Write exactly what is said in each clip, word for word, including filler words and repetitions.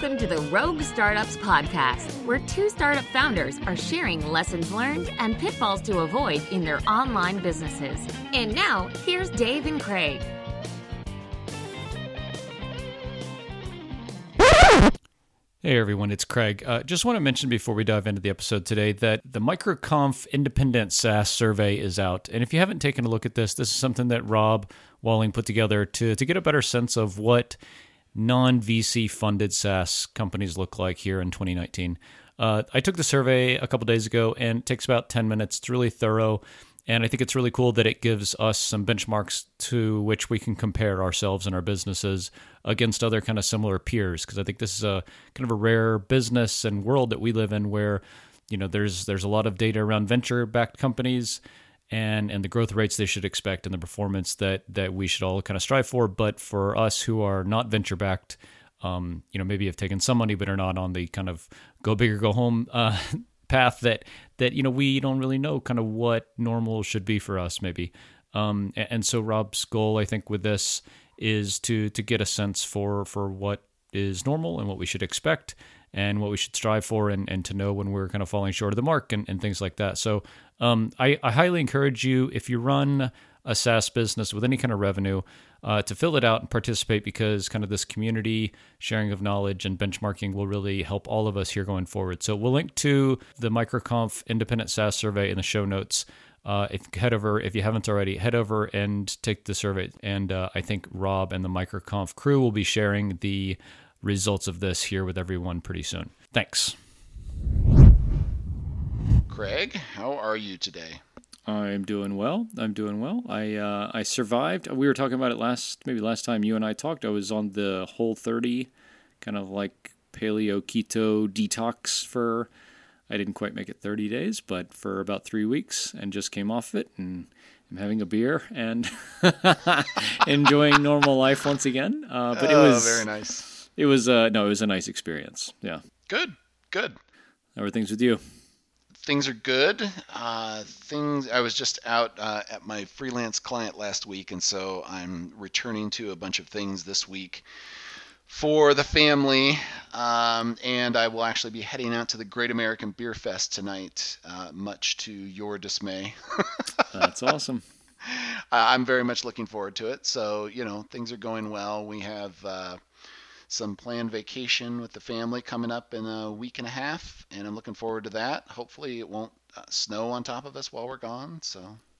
Welcome to the Rogue Startups Podcast, where two startup founders are sharing lessons learned and pitfalls to avoid in their online businesses. And now, here's Dave and Craig. Hey everyone, it's Craig. Uh, just want to mention before we dive into the episode today that the MicroConf Independent SaaS Survey is out. And if you haven't taken a look at this, this is something that Rob Walling put together to, to get a better sense of what non-V C funded SaaS companies look like here in twenty nineteen. Uh, I took the survey a couple days ago and it takes about ten minutes. It's really thorough. And I think it's really cool that it gives us some benchmarks to which we can compare ourselves and our businesses against other kind of similar peers. Because I think this is a kind of a rare business and world that we live in where, you know, there's there's a lot of data around venture-backed companies and and the growth rates they should expect and the performance that that we should all kind of strive for. But for us who are not venture-backed, um, you know, maybe have taken some money but are not on the kind of go big or go home uh path that that you know we don't really know kind of what normal should be for us maybe um and, and so Rob's goal I think with this is to to get a sense for for what is normal and what we should expect and what we should strive for and and to know when we're kind of falling short of the mark and, and things like that. So um I, I highly encourage you, if you run a SaaS business with any kind of revenue, uh, to fill it out and participate, because kind of this community sharing of knowledge and benchmarking will really help all of us here going forward. So we'll link to the MicroConf Independent SaaS Survey in the show notes. Uh, if head over, if you haven't already, head over and take the survey. And uh, I think Rob and the MicroConf crew will be sharing the results of this here with everyone pretty soon. Thanks. Craig, how are you today? I'm doing well. I'm doing well. I uh, I survived. We were talking about it last, maybe last time you and I talked. I was on the Whole thirty, kind of like paleo keto detox for, I didn't quite make it thirty days, but for about three weeks and just came off it and I'm having a beer and enjoying normal life once again. Uh, but it was oh, very nice. It was uh, no, it was a nice experience. Yeah. Good. Good. How are things with you? Things are good. Uh, things. I was just out uh, at my freelance client last week, and so I'm returning to a bunch of things this week for the family. Um, and I will actually be heading out to the Great American Beer Fest tonight, uh, much to your dismay. That's awesome. I'm very much looking forward to it. So, you know, things are going well. We have uh, some planned vacation with the family coming up in a week and a half, and I'm looking forward to that. Hopefully it won't uh, snow on top of us while we're gone, so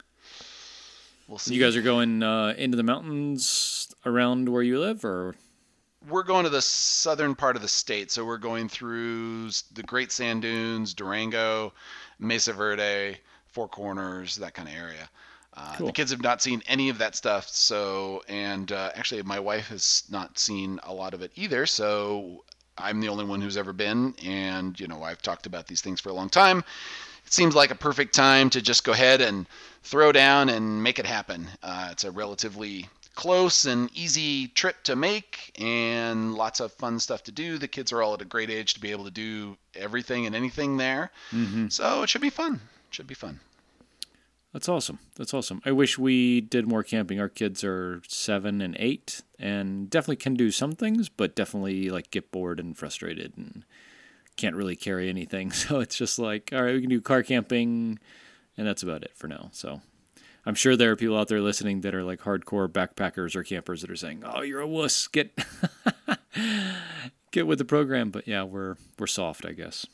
we'll see. You guys are going uh, into the mountains around where you live, or? We're going to the southern part of the state, so we're going through the Great Sand Dunes, Durango, Mesa Verde, Four Corners, that kind of area. Uh, cool. The kids have not seen any of that stuff, so and uh, actually my wife has not seen a lot of it either, so I'm the only one who's ever been, and you know, I've talked about these things for a long time. It seems like a perfect time to just go ahead and throw down and make it happen. Uh, it's a relatively close and easy trip to make and lots of fun stuff to do. The kids are all at a great age to be able to do everything and anything there, mm-hmm. so it should be fun. It should be fun. That's awesome. That's awesome. I wish we did more camping. Our kids are seven and eight and definitely can do some things, but definitely like get bored and frustrated and can't really carry anything. So it's just like, all right, we can do car camping and that's about it for now. So I'm sure there are people out there listening that are like hardcore backpackers or campers that are saying, oh, you're a wuss. Get, get with the program. But yeah, we're, we're soft, I guess.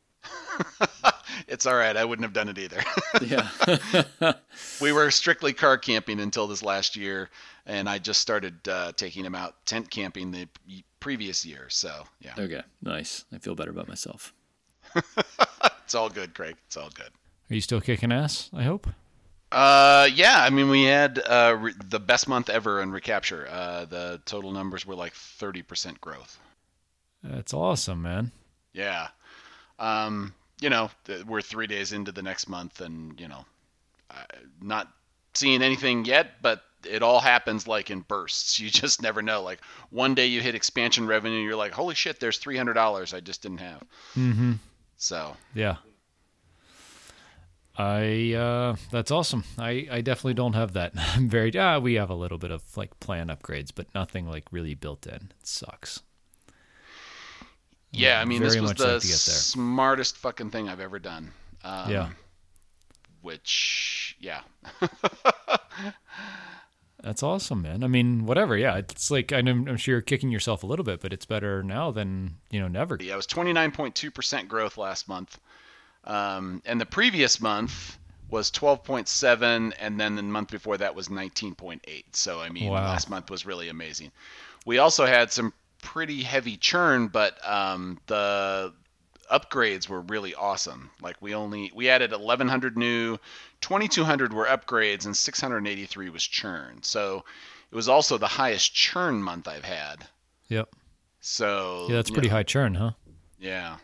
It's all right. I wouldn't have done it either. Yeah. We were strictly car camping until this last year, and I just started uh, taking them out tent camping the previous year. So, yeah. Okay. Nice. I feel better about myself. It's all good, Craig. It's all good. Are you still kicking ass, I hope? Uh, yeah. I mean, we had uh, re- the best month ever in Recapture. Uh, the total numbers were like thirty percent growth. That's awesome, man. Yeah. Um, you know, we're three days into the next month and, you know, not seeing anything yet, but it all happens like in bursts. You just never know. Like one day you hit expansion revenue, you're like, holy shit, there's three hundred dollars I just didn't have. Mm-hmm. So. Yeah. I, uh, that's awesome. I, I definitely don't have that. I'm very, ah, we have a little bit of like plan upgrades, but nothing like really built in. It sucks. Yeah, I mean, this Very was much the like to get there. smartest fucking thing I've ever done. Um, Yeah. Which, yeah. That's awesome, man. I mean, whatever. Yeah, it's like I'm, I'm sure you're kicking yourself a little bit, but it's better now than you know never. Yeah, it was twenty-nine point two percent growth last month, um, and the previous month was twelve point seven, and then the month before that was nineteen point eight. So I mean, Wow. last month was really amazing. We also had some pretty heavy churn, but um, the upgrades were really awesome. Like we only we added eleven hundred new, twenty-two hundred were upgrades, and six hundred eighty-three was churn. So it was also the highest churn month I've had. Yep. So Yeah, that's pretty know, high churn, huh? Yeah.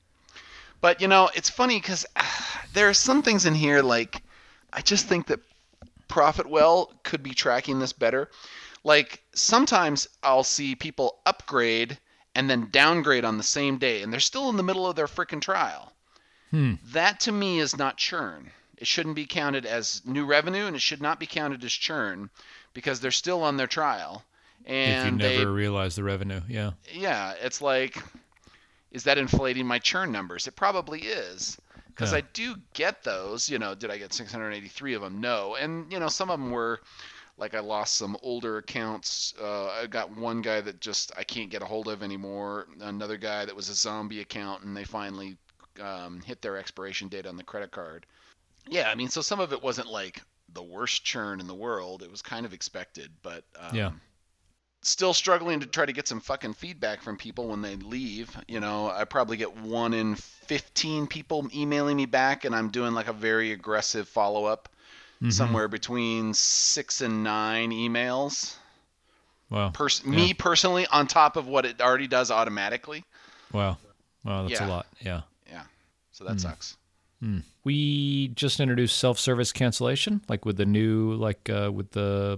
But you know, it's funny because uh, there are some things in here like I just think that Profitwell could be tracking this better. Like sometimes I'll see people upgrade and then downgrade on the same day, and they're still in the middle of their frickin' trial. Hmm. That to me is not churn. It shouldn't be counted as new revenue, and it should not be counted as churn because they're still on their trial. And if you never they, realize the revenue, yeah. Yeah, it's like, is that inflating my churn numbers? It probably is. Because Yeah. I do get those. You know, did I get six hundred eighty-three of them? No. And, you know, some of them were, like I lost some older accounts. Uh, I got one guy that just I can't get a hold of anymore. Another guy that was a zombie account, and they finally um, hit their expiration date on the credit card. Yeah, I mean, so some of it wasn't like the worst churn in the world. It was kind of expected, but um, Yeah. still struggling to try to get some fucking feedback from people when they leave. You know, I probably get one in fifteen people emailing me back, and I'm doing like a very aggressive follow-up. Mm-hmm. Somewhere between six and nine emails. Wow. Pers- yeah. Me personally, on top of what it already does automatically. Wow. Wow, that's yeah. a lot. Yeah. Yeah. So that mm. sucks. Mm. We just introduced self-service cancellation, like with the new, like uh, with the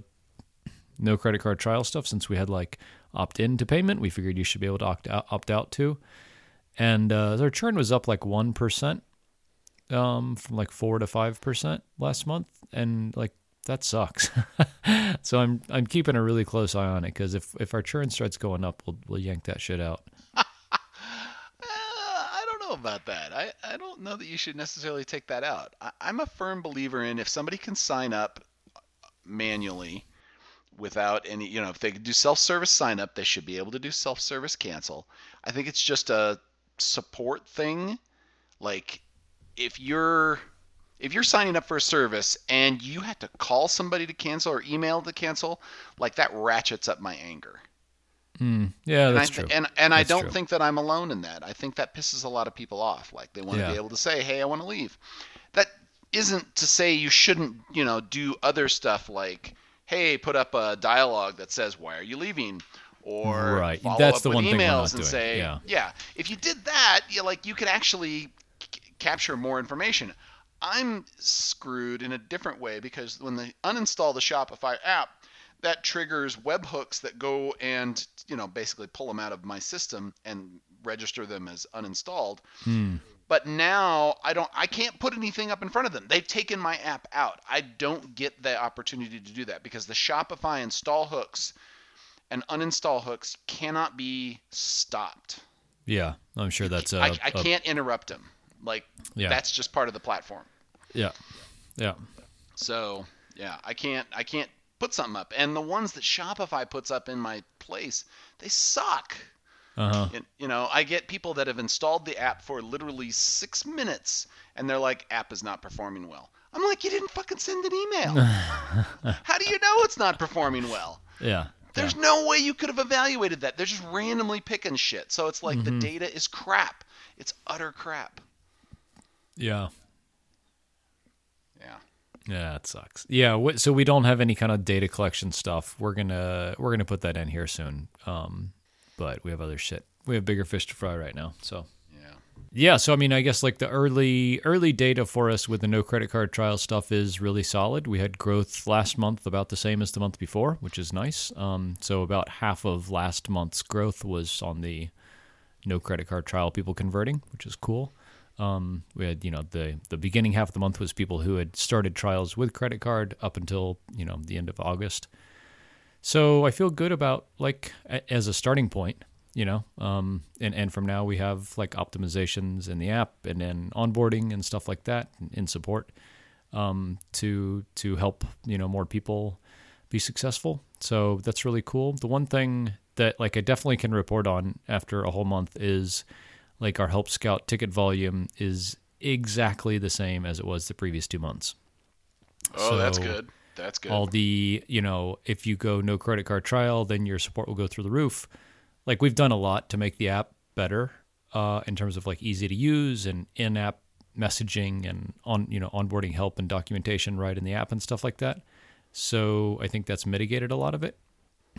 no credit card trial stuff. Since we had like opt-in to payment, we figured you should be able to opt out, opt out too. And uh, their churn was up like one percent. Um, from like four to five percent last month, and like that sucks. So I'm I'm keeping a really close eye on it because if, if our churn starts going up, we'll we'll yank that shit out. uh, I don't know about that. I, I don't know that you should necessarily take that out. I, I'm a firm believer in if somebody can sign up manually without any, you know, if they can do self-service sign up, they should be able to do self-service cancel. I think it's just a support thing, like. If you're if you're signing up for a service and you have to call somebody to cancel or email to cancel, like that ratchets up my anger. Mm, yeah, that's and I, true. And and that's I don't true. think that I'm alone in that. I think that pisses a lot of people off. Like they want yeah. to be able to say, "Hey, I want to leave." That isn't to say you shouldn't, you know, do other stuff like, "Hey, put up a dialogue that says why are you leaving?" Or right. follow That's up the with one emails thing we're not and doing. say, yeah. yeah. If you did that, you like you could actually capture more information. I'm screwed in a different way because when they uninstall the Shopify app, that triggers webhooks that go and, you know, basically pull them out of my system and register them as uninstalled. Hmm. But now I don't I can't put anything up in front of them. They've taken my app out. I don't get the opportunity to do that because the Shopify install hooks and uninstall hooks cannot be stopped. Yeah, I'm sure that's a, I, I a, can't interrupt them. Like, yeah. That's just part of the platform. Yeah, yeah. So, yeah, I can't I can't put something up. And the ones that Shopify puts up in my place, they suck. Uh-huh. You, you know, I get people that have installed the app for literally six minutes, and they're like, app is not performing well. I'm like, you didn't fucking send an email. How do you know it's not performing well? Yeah. There's yeah. no way you could have evaluated that. They're just randomly picking shit. So it's like mm-hmm. the data is crap. It's utter crap. Yeah. Yeah. Yeah, it sucks. Yeah, so we don't have any kind of data collection stuff. We're gonna we're gonna put that in here soon. Um, but we have other shit. We have bigger fish to fry right now. So yeah. Yeah. So I mean, I guess like the early early data for us with the no credit card trial stuff is really solid. We had growth last month about the same as the month before, which is nice. Um, so about half of last month's growth was on the no credit card trial people converting, which is cool. Um, we had, you know, the, the beginning half of the month was people who had started trials with credit card up until, you know, the end of August. So I feel good about, like, a, as a starting point. you know, um, and, and from now we have like optimizations in the app and then onboarding and stuff like that in support um, to to help, you know, more people be successful. So that's really cool. The one thing that like I definitely can report on after a whole month is like our Help Scout ticket volume is exactly the same as it was the previous two months. Oh, so that's good. That's good. All the, you know, if you go no credit card trial, then your support will go through the roof. Like we've done a lot to make the app better uh, in terms of like easy to use and in-app messaging and on, you know, onboarding help and documentation right in the app and stuff like that. So I think that's mitigated a lot of it.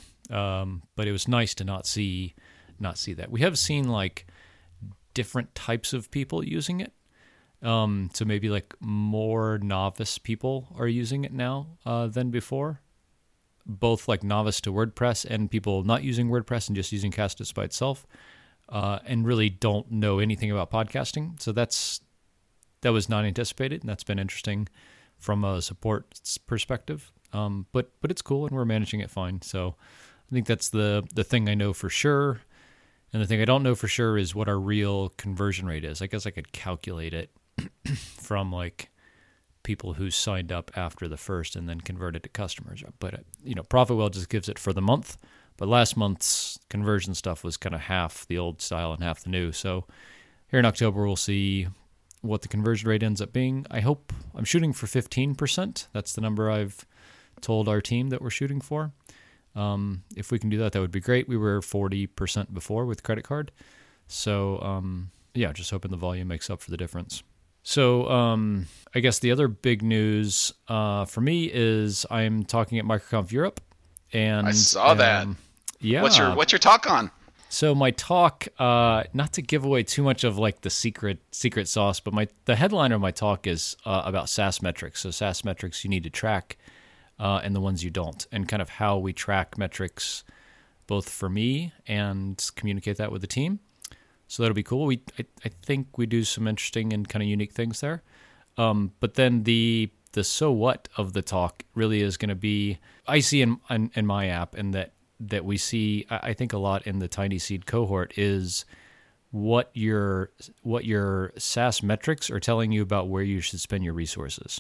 Um, but it was nice to not see, not see that. We have seen like different types of people using it. Um, so maybe like more novice people are using it now uh, than before. Both like novice to WordPress and people not using WordPress and just using Castus by itself, uh, and really don't know anything about podcasting. So that's that was not anticipated, and that's been interesting from a support perspective. Um, but but it's cool, and we're managing it fine. So I think that's the the thing I know for sure. And the thing I don't know for sure is what our real conversion rate is. I guess I could calculate it from like people who signed up after the first and then converted to customers. But, you know, ProfitWell just gives it for the month. But last month's conversion stuff was kind of half the old style and half the new. So here in October, we'll see what the conversion rate ends up being. I hope I'm shooting for fifteen percent. That's the number I've told our team that we're shooting for. Um, if we can do that, that would be great. We were forty percent before with credit card. So, um, yeah, just hoping the volume makes up for the difference. So um, I guess the other big news uh, for me is I'm talking at MicroConf Europe. And I saw um, that. Yeah. What's your What's your talk on? So my talk, uh, not to give away too much of like the secret secret sauce, but my the headline of my talk is uh, about SaaS metrics. So SaaS metrics you need to track uh, and the ones you don't, and kind of how we track metrics both for me and communicate that with the team. So that'll be cool. We I, I think we do some interesting and kind of unique things there. Um, but then the the so what of the talk really is going to be, I see in, in in my app, and that that we see, I think a lot in the Tiny Seed cohort, is what your what your SaaS metrics are telling you about where you should spend your resources.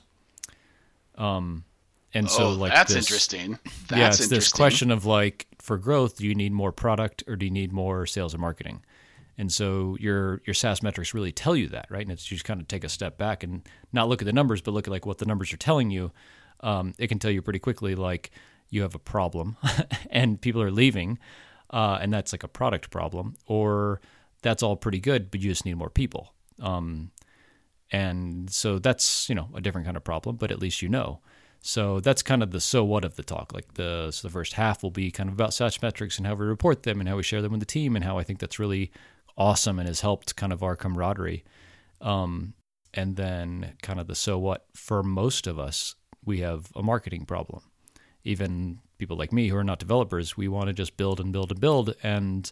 Um, and so oh, like that's this, interesting. That's yeah, it's interesting. this question of like, for growth, do you need more product or do you need more sales and marketing? And so your your SaaS metrics really tell you that, right? And it's you just kind of take a step back and not look at the numbers, but look at like what the numbers are telling you. Um, it can tell you pretty quickly, like, you have a problem and people are leaving, uh, and that's like a product problem, or that's all pretty good, but you just need more people. Um, and so that's, you know, a different kind of problem, but at least you know. So that's kind of the so what of the talk. Like the so the first half will be kind of about SaaS metrics and how we report them and how we share them with the team and how I think that's really awesome and has helped kind of our camaraderie. Um, and then kind of the so what, for most of us, we have a marketing problem. Even people like me who are not developers, we want to just build and build and build. And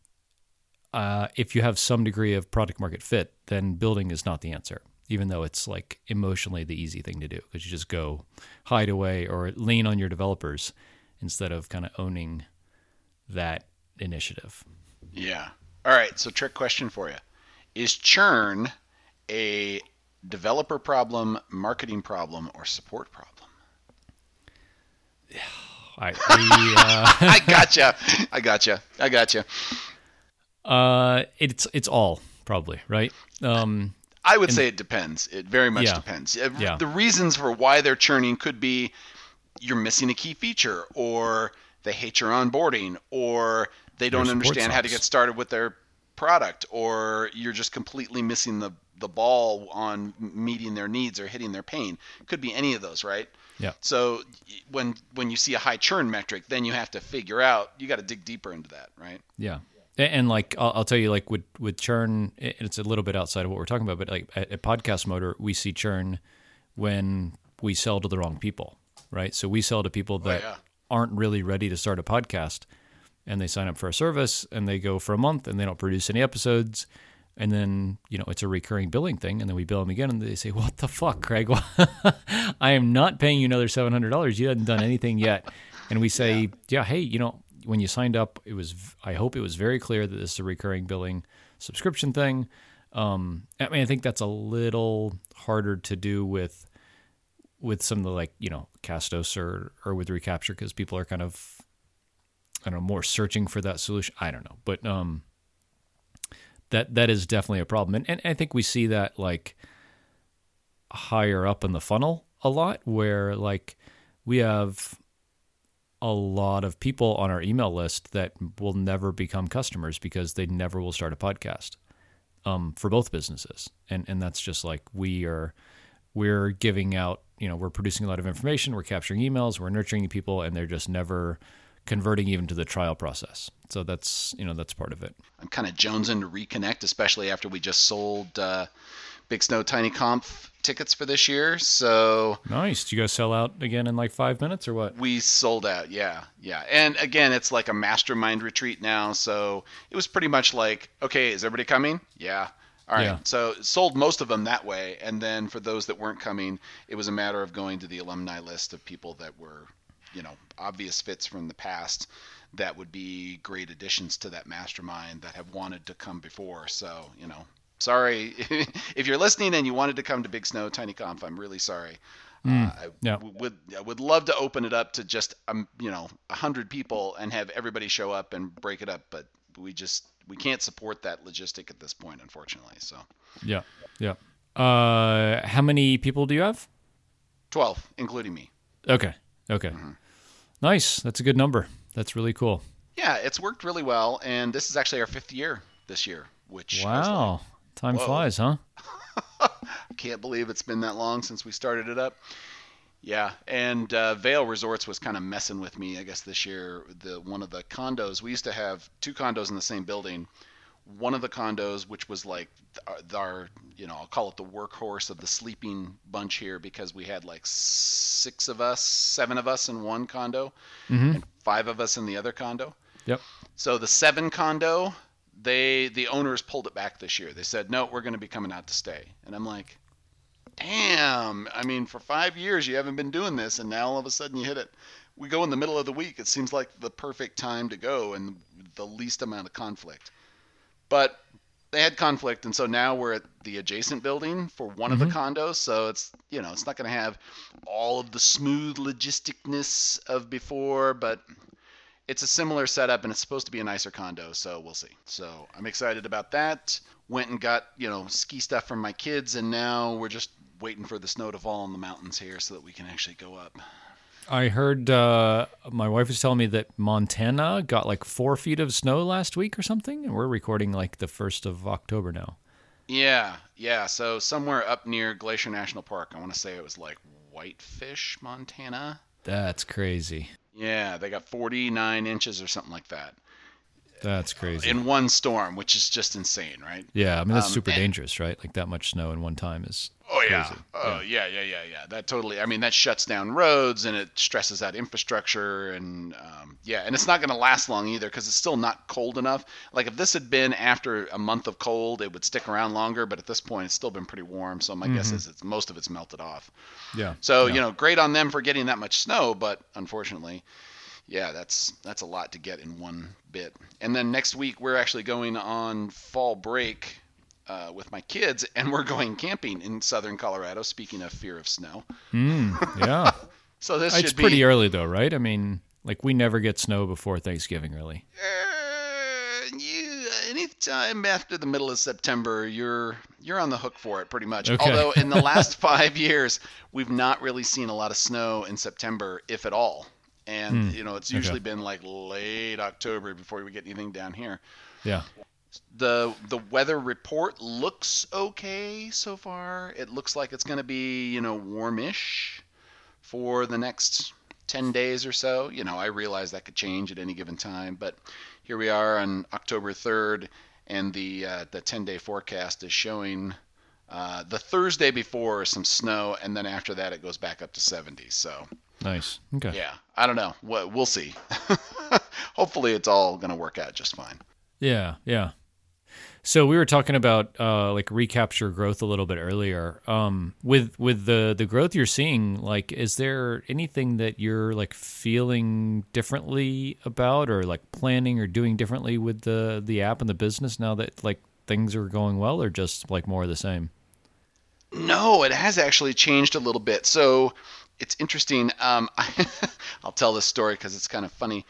uh, if you have some degree of product market fit, then building is not the answer, even though it's like emotionally the easy thing to do, because you just go hide away or lean on your developers instead of kind of owning that initiative. Yeah. All right. So trick question for you. Is churn a developer problem, marketing problem, or support problem? I, I, uh, I gotcha. I gotcha. I gotcha. Uh, it's it's all probably right. Um, I would say it depends. It very much yeah, depends. yeah. The reasons for why they're churning could be you're missing a key feature, or they hate your onboarding, or they don't understand how to get started with their product, or you're just completely missing the, the ball on meeting their needs or hitting their pain. Could be any of those, right? Yeah. So when when you see a high churn metric, then you have to figure out, you got to dig deeper into that, right? Yeah. And like, I'll, I'll tell you, like with, with churn, it's a little bit outside of what we're talking about, but like at, at Podcast Motor, we see churn when we sell to the wrong people, right? So we sell to people that oh, yeah. aren't really ready to start a podcast, and they sign up for a service and they go for a month and they don't produce any episodes. And then, you know, it's a recurring billing thing. And then we bill them again and they say, what the fuck, Craig? I am not paying you another seven hundred dollars. You haven't done anything yet. And we say, yeah, yeah hey, you know, when you signed up, it was, I hope it was very clear that this is a recurring billing subscription thing. Um, I mean, I think that's a little harder to do with, with some of the, like, you know, Castos or, or with Recapture, because people are kind of, I don't know, more searching for that solution. I don't know, but, um, that, that is definitely a problem. And, and I think we see that like higher up in the funnel a lot, where like we have a lot of people on our email list that will never become customers because they never will start a podcast, um, for both businesses. And, and that's just like, we are, we're giving out, you know, we're producing a lot of information, we're capturing emails, we're nurturing people, and they're just never converting even to the trial process. So that's, you know, that's part of it. I'm kind of jonesing to reconnect, especially after we just sold uh, Big Snow Tiny Conf tickets for this year. So nice. Do you guys sell out again in like five minutes or what? We sold out. Yeah. Yeah. And again, it's like a mastermind retreat now. So it was pretty much like, okay, is everybody coming? Yeah. All right. Yeah. So sold most of them that way. And then for those that weren't coming, it was a matter of going to the alumni list of people that were, you know, obvious fits from the past that would be great additions to that mastermind that have wanted to come before. So, you know, sorry if you're listening and you wanted to come to Big Snow Tiny Conf, I'm really sorry. Mm, uh, I yeah. would I would love to open it up to just um you know a hundred people and have everybody show up and break it up, but we just we can't support that logistic at this point, unfortunately. So yeah, yeah. Uh, how many people do you have? Twelve, including me. Okay, okay, mm-hmm. Nice. That's a good number. That's really cool. Yeah, it's worked really well, and this is actually our fifth year this year. Which wow, like, time whoa. flies, huh? I can't believe it's been that long since we started it up. Yeah, and uh, Vail Resorts was kind of messing with me, I guess, this year. The one of the condos, we used to have two condos in the same building. One of the condos, which was like our, our, you know, I'll call it the workhorse of the sleeping bunch here, because we had like six of us, seven of us in one condo, mm-hmm. and five of us in the other condo. Yep. So the seven condo, they the owners pulled it back this year. They said, no, we're going to be coming out to stay. And I'm like, damn, I mean, for five years you haven't been doing this, and now all of a sudden you hit it. We go in the middle of the week. It seems like the perfect time to go and the least amount of conflict. But they had conflict, and so now we're at the adjacent building for one mm-hmm. of the condos. So it's, you know, it's not going to have all of the smooth logisticness of before, but it's a similar setup, and it's supposed to be a nicer condo, so we'll see. So I'm excited about that. Went and got, you know, ski stuff from my kids, and now we're just waiting for the snow to fall in the mountains here so that we can actually go up. I heard uh, my wife was telling me that Montana got like four feet of snow last week or something, and we're recording like the first of October now. Yeah, yeah. So somewhere up near Glacier National Park, I want to say it was like Whitefish, Montana. That's crazy. Yeah, they got forty-nine inches or something like that. That's crazy. In one storm, which is just insane, right? Yeah, I mean, that's um, super and, dangerous, right? Like that much snow in one time is Oh, crazy. yeah. Oh, yeah. yeah, yeah, yeah, yeah. That totally, I mean, that shuts down roads and it stresses out infrastructure. And, um, yeah, and it's not going to last long either because it's still not cold enough. Like if this had been after a month of cold, it would stick around longer. But at this point, it's still been pretty warm. So my mm-hmm. guess is it's most of it's melted off. Yeah. So, yeah. you know, great on them for getting that much snow. But unfortunately, yeah, that's that's a lot to get in one bit. And then next week, we're actually going on fall break uh, with my kids, and we're going camping in southern Colorado, speaking of fear of snow. Mm, yeah. So this it's should be... pretty early, though, right? I mean, like, we never get snow before Thanksgiving, really. Uh, you, anytime after the middle of September, you're you're on the hook for it, pretty much. Okay. Although in the last five years, we've not really seen a lot of snow in September, if at all. And, mm, you know, it's usually okay. been like late October before we get anything down here. Yeah. The the weather report looks okay so far. It looks like it's going to be, you know, warmish for the next ten days or so. You know, I realize that could change at any given time. But here we are on October third, and the uh, the ten-day forecast is showing uh, the Thursday before some snow, and then after that it goes back up to seventy. So... Nice. Okay. Yeah. I don't know. We'll see. Hopefully it's all going to work out just fine. Yeah. Yeah. So we were talking about uh, like recapture growth a little bit earlier. Um, with with the the growth you're seeing, like, is there anything that you're like feeling differently about, or like planning or doing differently with the the app and the business now that like things are going well, or just like more of the same? No, it has actually changed a little bit. So it's interesting. Um, I, I'll tell this story because it's kind of funny.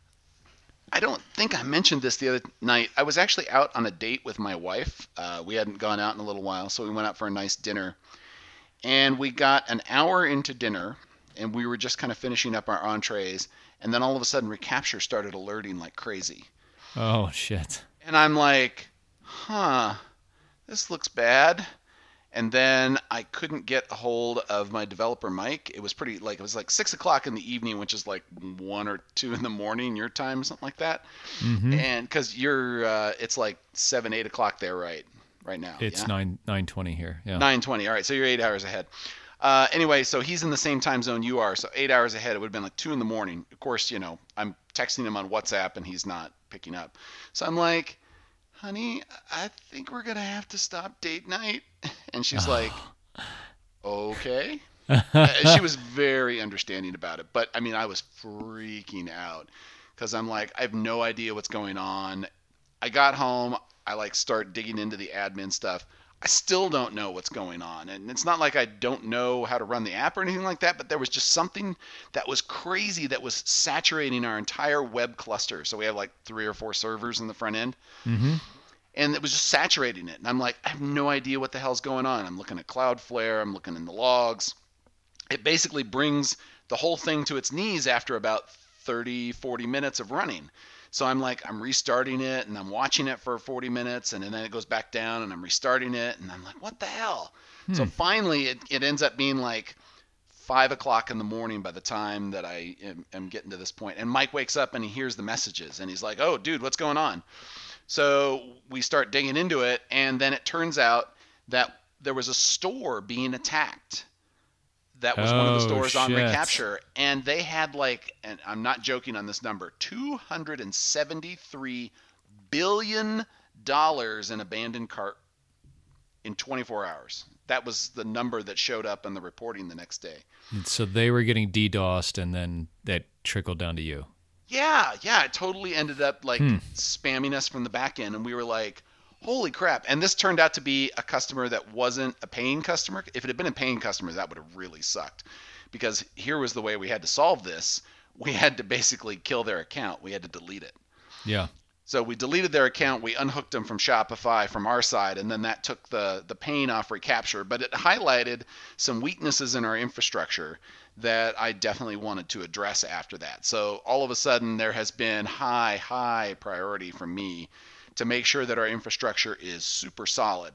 I don't think I mentioned this the other night. I was actually out on a date with my wife. Uh, we hadn't gone out in a little while, so we went out for a nice dinner. And we got an hour into dinner, and we were just kind of finishing up our entrees. And then all of a sudden, Recapture started alerting like crazy. Oh, shit. And I'm like, huh, this looks bad. And then I couldn't get a hold of my developer, Mike. It was pretty, like, it was like six o'clock in the evening, which is like one or two in the morning, your time, something like that. Mm-hmm. And because you're, uh, it's like seven, eight o'clock there, right? Right now. It's yeah? nine, nine twenty here. Yeah. nine twenty. All right. So you're eight hours ahead. Uh, anyway, so he's in the same time zone you are. So eight hours ahead, it would have been like two in the morning. Of course, you know, I'm texting him on WhatsApp and he's not picking up. So I'm like, honey, I think we're going to have to stop date night. And she's like, okay. She was very understanding about it. But, I mean, I was freaking out because I'm like, I have no idea what's going on. I got home. I, like, start digging into the admin stuff. I still don't know what's going on. And it's not like I don't know how to run the app or anything like that, but there was just something that was crazy that was saturating our entire web cluster. So we have, like, three or four servers in the front end. Mm-hmm. And it was just saturating it. And I'm like, I have no idea what the hell's going on. I'm looking at Cloudflare. I'm looking in the logs. It basically brings the whole thing to its knees after about thirty, forty minutes of running. So I'm like, I'm restarting it, and I'm watching it for forty minutes, and then it goes back down, and I'm restarting it. And I'm like, what the hell? Hmm. So finally, it, it ends up being like five o'clock in the morning by the time that I am, am getting to this point. And Mike wakes up, and he hears the messages. And he's like, oh, dude, what's going on? So we start digging into it, and then it turns out that there was a store being attacked. That was oh, one of the stores shit. on Recapture, and they had like, and I'm not joking on this number, two hundred seventy-three billion dollars in abandoned cart in twenty-four hours. That was the number that showed up in the reporting the next day. And so they were getting DDoSed, and then that trickled down to you. Yeah, yeah, it totally ended up like hmm. spamming us from the back end, and we were like, holy crap. And this turned out to be a customer that wasn't a paying customer. If it had been a paying customer, that would have really sucked, because here was the way we had to solve this. We had to basically kill their account. We had to delete it. Yeah. So we deleted their account. We unhooked them from Shopify from our side, and then that took the, the pain off Recapture. But it highlighted some weaknesses in our infrastructure that I definitely wanted to address after that. So all of a sudden, there has been high, high priority from me to make sure that our infrastructure is super solid,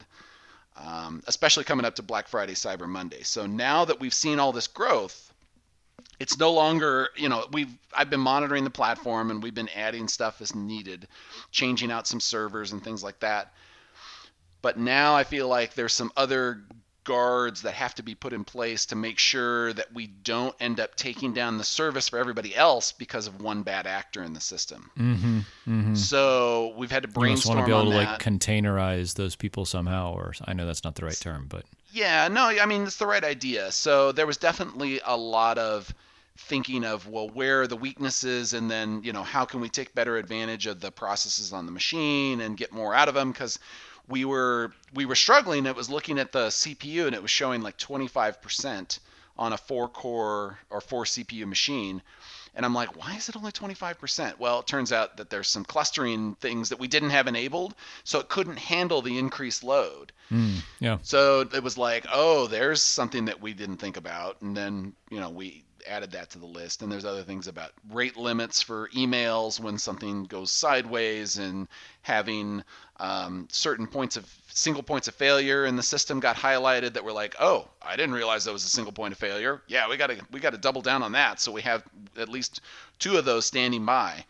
um, especially coming up to Black Friday, Cyber Monday. So now that we've seen all this growth, it's no longer, you know, we've I've been monitoring the platform, and we've been adding stuff as needed, changing out some servers and things like that. But now I feel like there's some other guards that have to be put in place to make sure that we don't end up taking down the service for everybody else because of one bad actor in the system. Mm-hmm, mm-hmm. So we've had to brainstorm on that. You just want to be able to like containerize those people somehow, or I know that's not the right term, but yeah, no, I mean it's the right idea. So there was definitely a lot of thinking of, well, where are the weaknesses, and then, you know, how can we take better advantage of the processes on the machine and get more out of them, because we were we were struggling. It was looking at the C P U, and it was showing like twenty-five percent on a four-core or four C P U machine. And I'm like, why is it only twenty-five percent? Well, it turns out that there's some clustering things that we didn't have enabled, so it couldn't handle the increased load. Mm, yeah. So it was like, oh, there's something that we didn't think about. And then, you know, we added that to the list. And there's other things about rate limits for emails when something goes sideways, and having um, certain points of single points of failure in the system got highlighted that were like, oh, I didn't realize that was a single point of failure. Yeah, we got to we got to double down on that. So we have at least two of those standing by.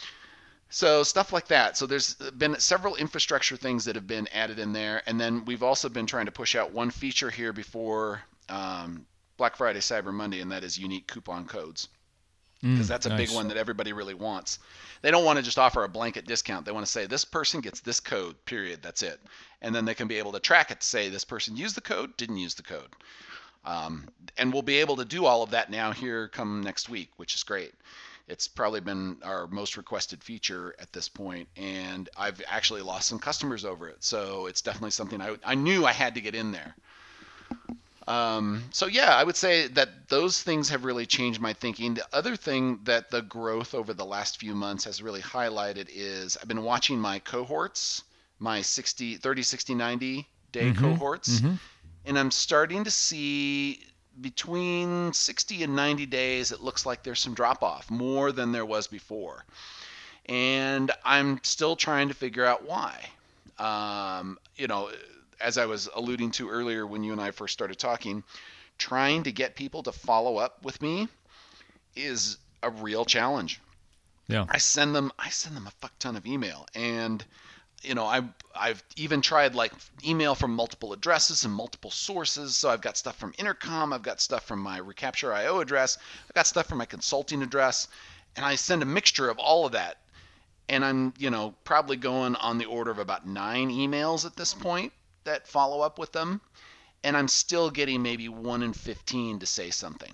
So stuff like that. So there's been several infrastructure things that have been added in there. And then we've also been trying to push out one feature here before um, Black Friday, Cyber Monday, and that is unique coupon codes. because mm, that's a nice. big one that everybody really wants. They don't want to just offer a blanket discount. They want to say this person gets this code, period. That's it. And then they can be able to track it to say this person used the code, didn't use the code. Um, and we'll be able to do all of that now here come next week, which is great. It's probably been our most requested feature at this point, and I've actually lost some customers over it. So it's definitely something I, I knew I had to get in there. Um, so yeah, I would say that those things have really changed my thinking. The other thing that the growth over the last few months has really highlighted is I've been watching my cohorts, my sixty, thirty, sixty, ninety day mm-hmm. cohorts, mm-hmm. and I'm starting to see between sixty and ninety days, it looks like there's some drop off, more than there was before. And I'm still trying to figure out why. Um, you know, as I was alluding to earlier when you and I first started talking, trying to get people to follow up with me is a real challenge. Yeah. I send them I send them a fuck ton of email, and you know, I've, I've even tried like email from multiple addresses and multiple sources. So I've got stuff from Intercom. I've got stuff from my Recapture dot I O address. I've got stuff from my consulting address. And I send a mixture of all of that. And I'm, you know, probably going on the order of about nine emails at this point that follow up with them. And I'm still getting maybe one in fifteen to say something.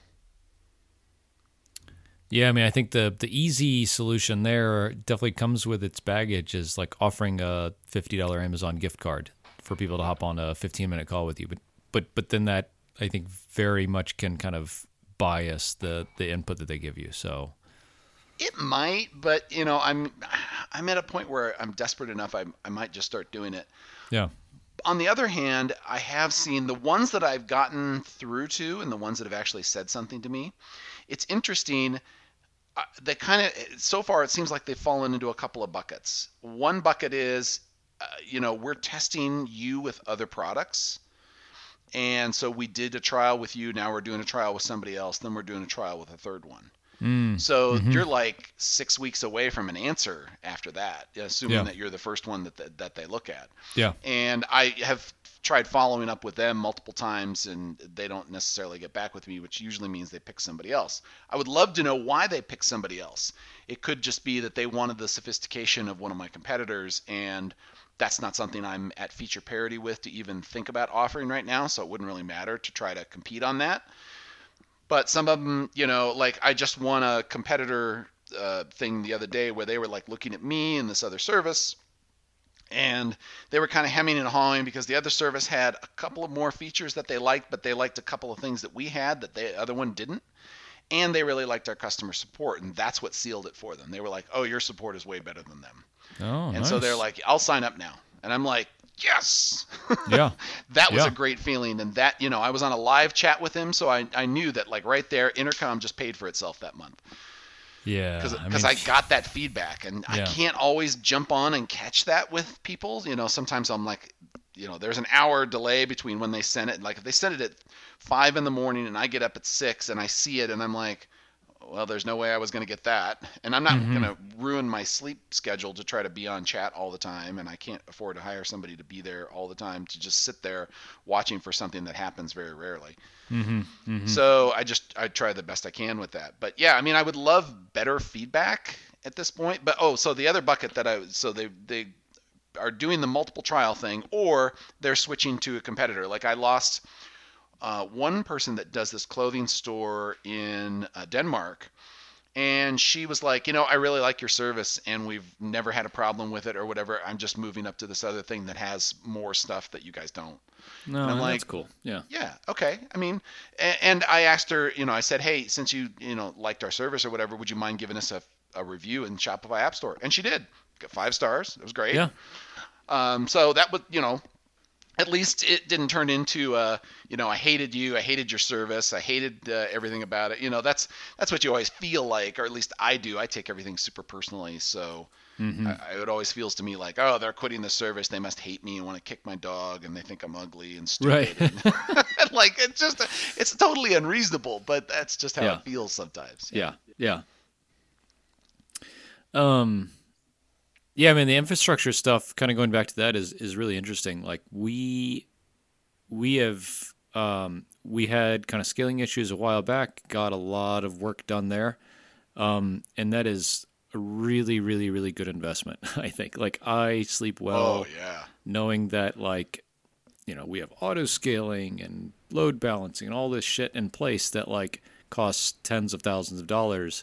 Yeah, I mean, I think the the easy solution there definitely comes with its baggage, is like offering a fifty dollars Amazon gift card for people to hop on a fifteen minute call with you. But but but then that, I think, very much can kind of bias the, the input that they give you. So it might, but you know, I'm I'm at a point where I'm desperate enough. I I might just start doing it. Yeah. On the other hand, I have seen the ones that I've gotten through to and the ones that have actually said something to me. It's interesting. Uh, they kind of, so far it seems like they've fallen into a couple of buckets. One bucket is, uh, you know, we're testing you with other products. And so we did a trial with you. Now we're doing a trial with somebody else. Then we're doing a trial with a third one. Mm. So mm-hmm. you're like six weeks away from an answer after that, assuming yeah. that you're the first one that, that that they look at. Yeah. And I have tried following up with them multiple times, and they don't necessarily get back with me, which usually means they pick somebody else. I would love to know why they pick somebody else. It could just be that they wanted the sophistication of one of my competitors, and that's not something I'm at feature parity with to even think about offering right now, so it wouldn't really matter to try to compete on that. But some of them, you know, like I just won a competitor uh, thing the other day where they were like looking at me and this other service, and they were kind of hemming and hawing because the other service had a couple of more features that they liked, but they liked a couple of things that we had that the other one didn't. And they really liked our customer support, and that's what sealed it for them. They were like, oh, your support is way better than them. Oh, and nice. So they're like, I'll sign up now. And I'm like, yes. Yeah. That was yeah. a great feeling. And that, you know, I was on a live chat with him, so I, I knew that, like, right there, Intercom just paid for itself that month. Yeah. Because I, mean, I got that feedback, and yeah. I can't always jump on and catch that with people. You know, sometimes I'm like, you know, there's an hour delay between when they send it. Like, if they send it at five in the morning and I get up at six and I see it and I'm like, well, there's no way I was going to get that. And I'm not mm-hmm. going to ruin my sleep schedule to try to be on chat all the time. And I can't afford to hire somebody to be there all the time to just sit there watching for something that happens very rarely. Mm-hmm. Mm-hmm. So I just, I try the best I can with that. But yeah, I mean, I would love better feedback at this point. But, oh, so the other bucket that I, so they, they are doing the multiple trial thing, or they're switching to a competitor. Like I lost Uh, one person that does this clothing store in uh, Denmark, and she was like, you know, I really like your service, and we've never had a problem with it or whatever. I'm just moving up to this other thing that has more stuff that you guys don't. No, and I'm that's like, cool. Yeah. Yeah. Okay. I mean, and, and I asked her, you know, I said, hey, since you, you know, liked our service or whatever, would you mind giving us a, a review in Shopify App Store? And she did. Got five stars. It was great. Yeah. Um, so that was, you know, at least it didn't turn into, uh, you know, I hated you, I hated your service, I hated uh, everything about it. You know, that's that's what you always feel like, or at least I do. I take everything super personally, so mm-hmm. I, it always feels to me like, oh, they're quitting the service, they must hate me and want to kick my dog, and they think I'm ugly and stupid. Right. And, like, it's just, it's totally unreasonable, but that's just how yeah. it feels sometimes. Yeah, yeah. yeah. Um. Yeah, I mean, the infrastructure stuff, kind of going back to that, is is really interesting. Like we we have um, we had kind of scaling issues a while back. Got a lot of work done there, Um, and that is a really, really, really good investment, I think. Like, I sleep well Oh, yeah. knowing that, like, you know, we have auto scaling and load balancing and all this shit in place that, like, costs tens of thousands of dollars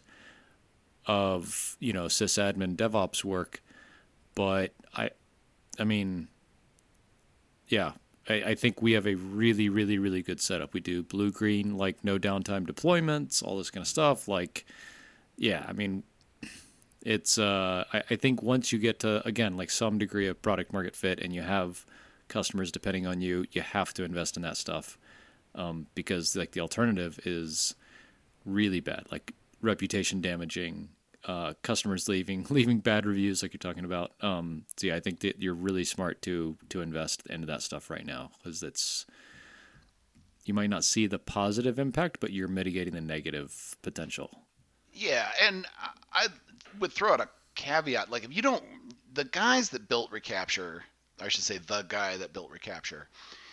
of, you know, sysadmin DevOps work. But I, I mean, yeah, I, I think we have a really, really, really good setup. We do blue green, like no downtime deployments, all this kind of stuff. Like, yeah, I mean, it's, uh, I, I think once you get to, again, like some degree of product market fit and you have customers depending on you, you have to invest in that stuff. Um, because like the alternative is really bad, like reputation damaging, uh, customers leaving, leaving bad reviews like you're talking about. Um, so yeah, I think that you're really smart to, to invest into that stuff right now, because it's, you might not see the positive impact, but you're mitigating the negative potential. Yeah. And I would throw out a caveat. Like if you don't, the guys that built Recapture, I should say the guy that built Recapture,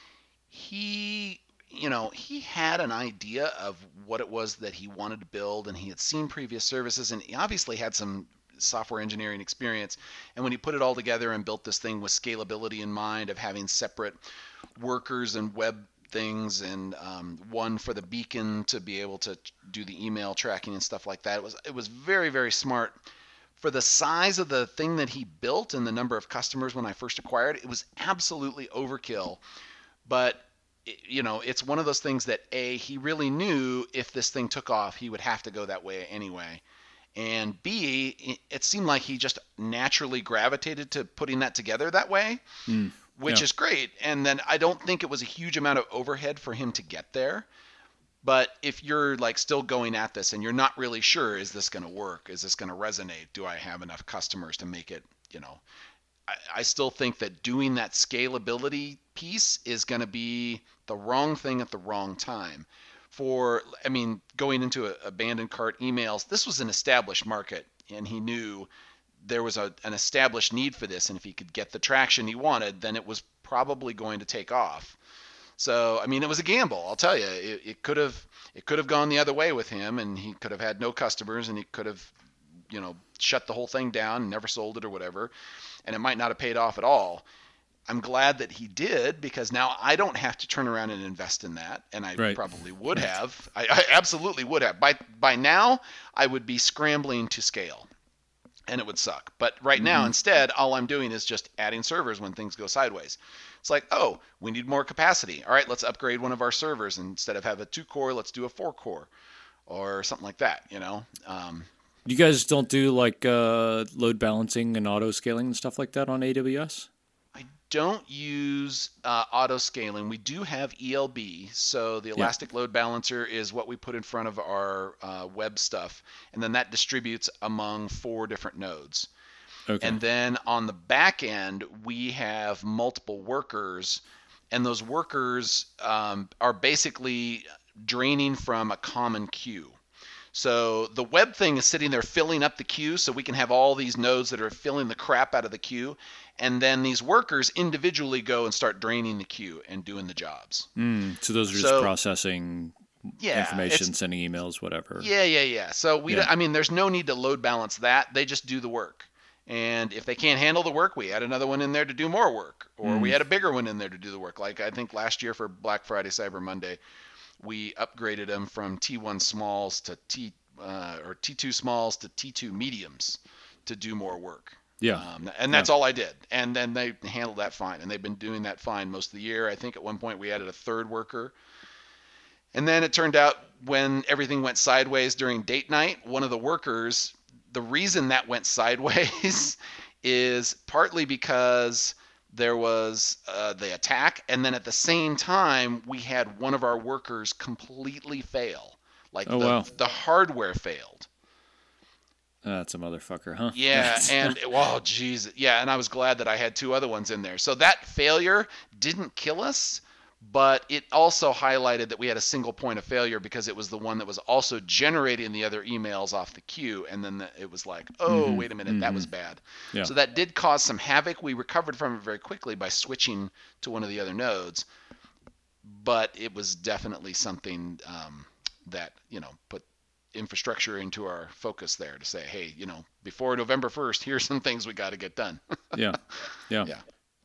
he, you know, he had an idea of what it was that he wanted to build, and he had seen previous services, and he obviously had some software engineering experience. And when he put it all together and built this thing with scalability in mind, of having separate workers and web things, and um, one for the beacon to be able to do the email tracking and stuff like that, it was it was very, very smart. For the size of the thing that he built and the number of customers when I first acquired it, it was absolutely overkill. But you know, it's one of those things that A, he really knew if this thing took off, he would have to go that way anyway. And B, it seemed like he just naturally gravitated to putting that together that way, mm, which yeah. is great. And then I don't think it was a huge amount of overhead for him to get there. But if you're like still going at this and you're not really sure, is this going to work? Is this going to resonate? Do I have enough customers to make it, you know, I, I still think that doing that scalability piece is going to be the wrong thing at the wrong time. For, I mean, going into a, abandoned cart emails, this was an established market, and he knew there was a, an established need for this, and if he could get the traction he wanted, then it was probably going to take off. So, I mean, it was a gamble. I'll tell you, it, it could have it could have gone the other way with him, and he could have had no customers, and he could have, you know, shut the whole thing down and never sold it or whatever, and it might not have paid off at all. I'm glad that he did, because now I don't have to turn around and invest in that, and I right. probably would have. I, I absolutely would have. By by now, I would be scrambling to scale, and it would suck. But right mm-hmm. now, instead, all I'm doing is just adding servers when things go sideways. It's like, oh, we need more capacity. All right, let's upgrade one of our servers. Instead of have a two-core, let's do a four-core, or something like that, you know? Um, you guys don't do, like, uh, load balancing and auto-scaling and stuff like that on A W S? Don't use uh, auto scaling. We do have E L B, so the Elastic yeah. Load Balancer is what we put in front of our uh, web stuff, and then that distributes among four different nodes. Okay. And then on the back end, we have multiple workers, and those workers um, are basically draining from a common queue. So the web thing is sitting there filling up the queue, so we can have all these nodes that are filling the crap out of the queue. And then these workers individually go and start draining the queue and doing the jobs. Mm, so those are so, just processing yeah, information, sending emails, whatever. Yeah, yeah, yeah. So we, yeah. I mean, there's no need to load balance that. They just do the work. And if they can't handle the work, we add another one in there to do more work. Or mm. we add a bigger one in there to do the work. Like I think last year for Black Friday, Cyber Monday, we upgraded them from T one smalls to T uh, or T two smalls to T two mediums to do more work. Yeah. Um, and that's yeah. all I did. And then they handled that fine. And they've been doing that fine most of the year. I think at one point we added a third worker. And then it turned out when everything went sideways during date night, one of the workers, the reason that went sideways is partly because there was uh, the attack. And then at the same time, we had one of our workers completely fail. Like oh, the, wow. the hardware failed. That's a motherfucker, huh? Yeah, and well, geez, yeah, and I was glad that I had two other ones in there. So that failure didn't kill us, but it also highlighted that we had a single point of failure because it was the one that was also generating the other emails off the queue, and then the, it was like, oh, mm-hmm. wait a minute, mm-hmm. that was bad. Yeah. So that did cause some havoc. We recovered from it very quickly by switching to one of the other nodes, but it was definitely something um, that, you know, put infrastructure into our focus there to say, hey, you know, before November first, here's some things we got to get done. yeah. Yeah. Yeah.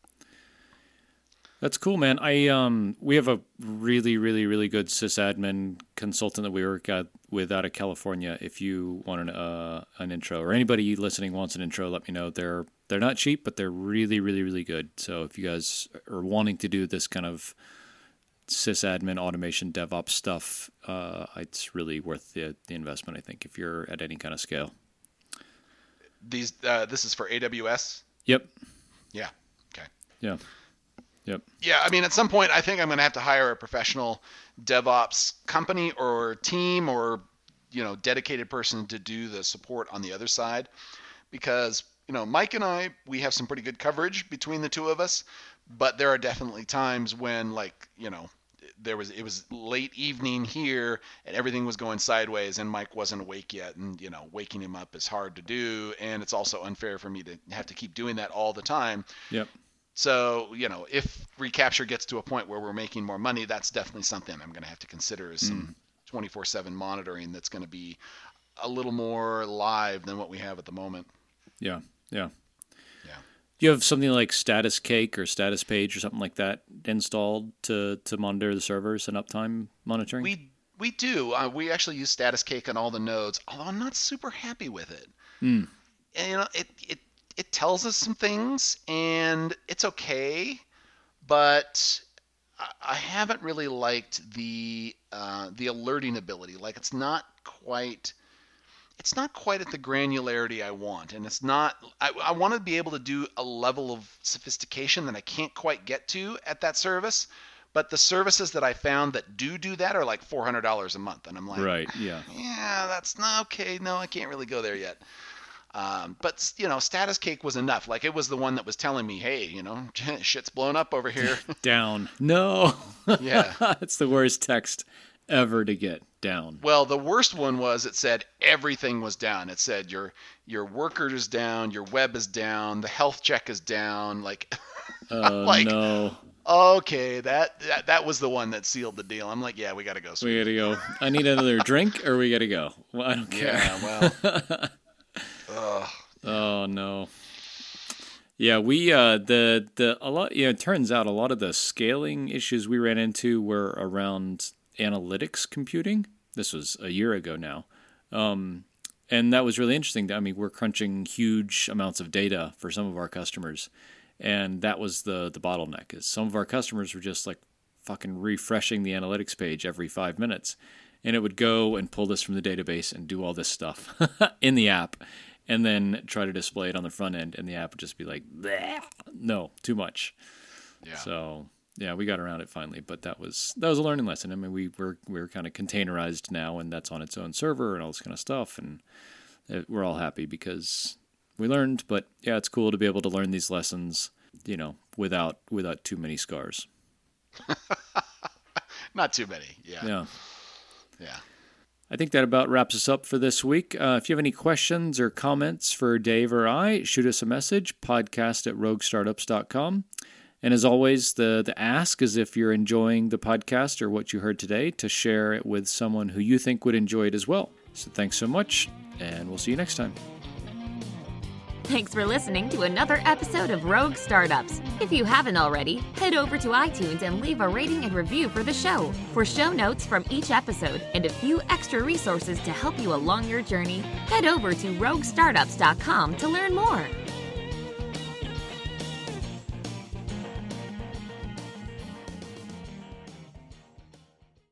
That's cool, man. I um we have a really, really, really good sysadmin consultant that we work at, with out of California. If you want an uh, an intro, or anybody listening wants an intro, let me know. They're they're not cheap, but they're really, really, really good. So if you guys are wanting to do this kind of sysadmin automation DevOps stuff, uh, it's really worth the the investment, I think, if you're at any kind of scale. These uh, this is for A W S? Yep. Yeah. Okay. Yeah. Yep. Yeah, I mean, at some point, I think I'm going to have to hire a professional DevOps company or team or, you know, dedicated person to do the support on the other side, because, you know, Mike and I, we have some pretty good coverage between the two of us, but there are definitely times when, like, you know, there was it was late evening here and everything was going sideways and Mike wasn't awake yet, and, you know, waking him up is hard to do, and it's also unfair for me to have to keep doing that all the time. Yep. So, you know, if Recapture gets to a point where we're making more money, that's definitely something I'm going to have to consider, is some twenty-four seven monitoring that's going to be a little more live than what we have at the moment. Yeah, yeah. Yeah. Do you have something like Status Cake or Status Page or something like that installed to, to monitor the servers and uptime monitoring? We we do. Uh, we actually use Status Cake on all the nodes, although I'm not super happy with it. Mm. And, you know, it, it It tells us some things, and it's okay, but I haven't really liked the uh, the alerting ability. Like, it's not quite it's not quite at the granularity I want, and it's not. I, I want to be able to do a level of sophistication that I can't quite get to at that service. But the services that I found that do do that are like four hundred dollars a month, and I'm like, right, yeah, yeah, that's not okay. No, I can't really go there yet. Um, but, you know, Status Cake was enough. Like, it was the one that was telling me, hey, you know, shit's blown up over here. Down. No. Yeah. It's the worst text ever to get. Down. Well, the worst one was it said everything was down. It said your your worker is down, your web is down, the health check is down. Like, oh, like, no. Okay, that, that that was the one that sealed the deal. I'm like, yeah, we got to go. Sweet. We got to go. I need another drink, or we got to go. Well, I don't care. Yeah, well. Ugh. Oh no. Yeah, we uh the the a lot yeah, it turns out a lot of the scaling issues we ran into were around analytics computing. This was a year ago now. Um and that was really interesting. I mean, we're crunching huge amounts of data for some of our customers. And that was the the bottleneck. Is some of our customers were just like fucking refreshing the analytics page every five minutes. And it would go and pull this from the database and do all this stuff in the app. And then try to display it on the front end, and the app would just be like, bleh. No, too much. Yeah. So yeah, we got around it finally, but that was that was a learning lesson. I mean, we we're we're kind of containerized now, and that's on its own server and all this kind of stuff, and it, we're all happy because we learned. But yeah, it's cool to be able to learn these lessons, you know, without without too many scars. Not too many. Yeah. Yeah. Yeah. I think that about wraps us up for this week. Uh, if you have any questions or comments for Dave or I, shoot us a message, podcast at rogue startups dot com. And as always, the, the ask is if you're enjoying the podcast or what you heard today, to share it with someone who you think would enjoy it as well. So thanks so much, and we'll see you next time. Thanks for listening to another episode of Rogue Startups. If you haven't already, head over to iTunes and leave a rating and review for the show. For show notes from each episode and a few extra resources to help you along your journey, head over to rogue startups dot com to learn more.